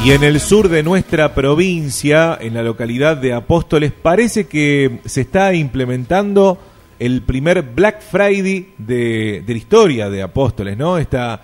Y en el sur de nuestra provincia, en la localidad de Apóstoles, parece que se está implementando el primer Black Friday de la historia de Apóstoles, ¿no? Esta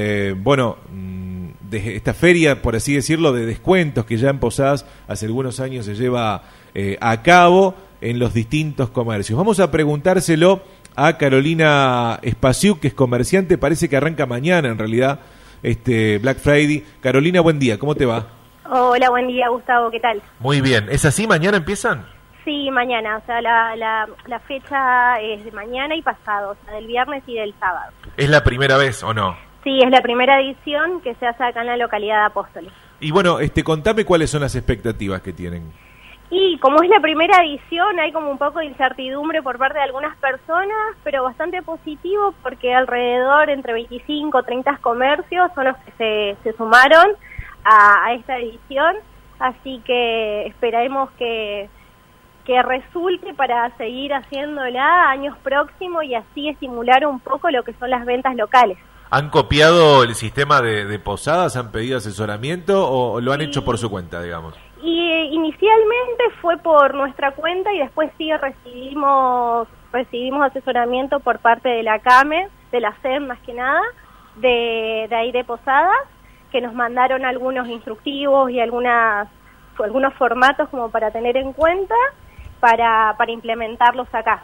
feria, por así decirlo, de descuentos que ya en Posadas hace algunos años se lleva a cabo en los distintos comercios. Vamos a preguntárselo a Carolina Espaciuk, que es comerciante, parece que arranca mañana en realidad este Black Friday. Carolina, buen día, ¿cómo te va? Hola, buen día, Gustavo, ¿qué tal? Muy bien, ¿es así? ¿Mañana empiezan? Sí, mañana, o sea, la fecha es de mañana y pasado, o sea, del viernes y del sábado. ¿Es la primera vez o no? Sí, es la primera edición que se hace acá en la localidad de Apóstoles. Y bueno, contame cuáles son las expectativas que tienen. Y como es la primera edición, hay como un poco de incertidumbre por parte de algunas personas, pero bastante positivo porque alrededor entre 25 o 30 comercios son los que se sumaron a esta edición, así que esperemos que resulte para seguir haciéndola años próximos y así estimular un poco lo que son las ventas locales. ¿Han copiado el sistema de Posadas? ¿Han pedido asesoramiento o lo han hecho por su cuenta, digamos? Y inicialmente fue por nuestra cuenta y después sí recibimos asesoramiento por parte de la CAME, de la SEM más que nada, de ahí de Posadas, que nos mandaron algunos instructivos y algunos formatos como para tener en cuenta para implementarlos acá.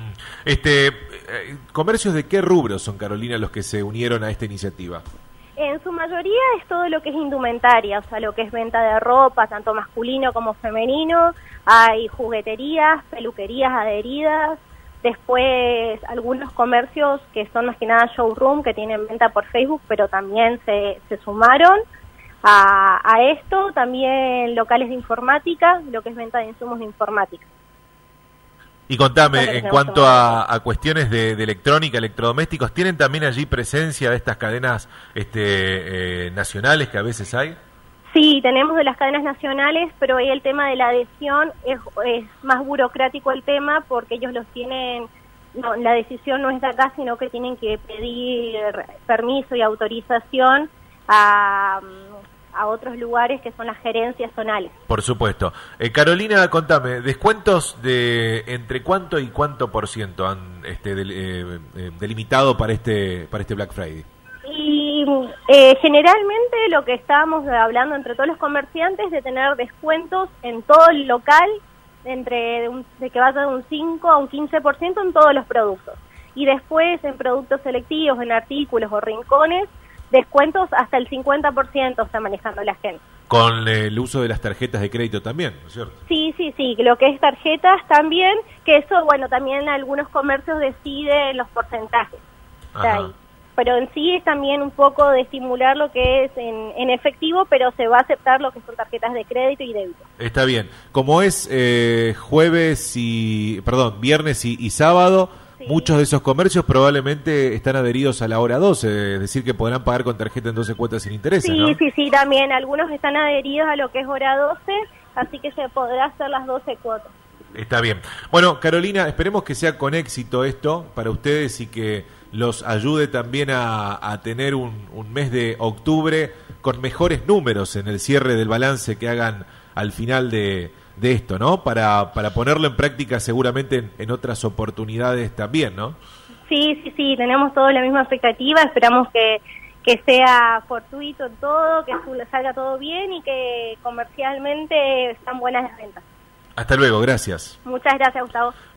¿Comercios de qué rubros son, Carolina, los que se unieron a esta iniciativa? En su mayoría es todo lo que es indumentaria, o sea, lo que es venta de ropa, tanto masculino como femenino. Hay jugueterías, peluquerías adheridas, después algunos comercios que son más que nada showroom, que tienen venta por Facebook, pero también se sumaron a esto. También locales de informática, lo que es venta de insumos de informática. Y contame, en cuanto a cuestiones de electrónica, electrodomésticos, ¿tienen también allí presencia de estas cadenas nacionales que a veces hay? Sí, tenemos de las cadenas nacionales, pero ahí el tema de la adhesión es más burocrático el tema, porque ellos los tienen, no, la decisión no es de acá, sino que tienen que pedir permiso y autorización a otros lugares que son las gerencias zonales. Por supuesto. Carolina, contame, ¿descuentos de entre cuánto y cuánto por ciento han delimitado para este Black Friday? Y generalmente lo que estábamos hablando entre todos los comerciantes de tener descuentos en todo el local, de que vaya de un 5 a un 15% en todos los productos. Y después en productos selectivos, en artículos o rincones, descuentos hasta el 50% está manejando la gente. Con el uso de las tarjetas de crédito también, ¿no es cierto? Sí, lo que es tarjetas también, que eso, bueno, también algunos comercios deciden los porcentajes. Ahí. Pero en sí es también un poco de estimular lo que es en efectivo, pero se va a aceptar lo que son tarjetas de crédito y débito. Está bien. Como es viernes y sábado, sí, muchos de esos comercios probablemente están adheridos a la hora 12, es decir, que podrán pagar con tarjeta en 12 cuotas sin intereses, sí, ¿no? Sí, también algunos están adheridos a lo que es hora 12, así que se podrá hacer las 12 cuotas. Está bien. Bueno, Carolina, esperemos que sea con éxito esto para ustedes y que los ayude también a tener un mes de octubre con mejores números en el cierre del balance que hagan al final de esto, ¿no? Para ponerlo en práctica seguramente en otras oportunidades también, ¿no? Sí, tenemos todos la misma expectativa, esperamos que sea fortuito todo, que salga todo bien y que comercialmente están buenas las ventas. Hasta luego, gracias. Muchas gracias, Gustavo.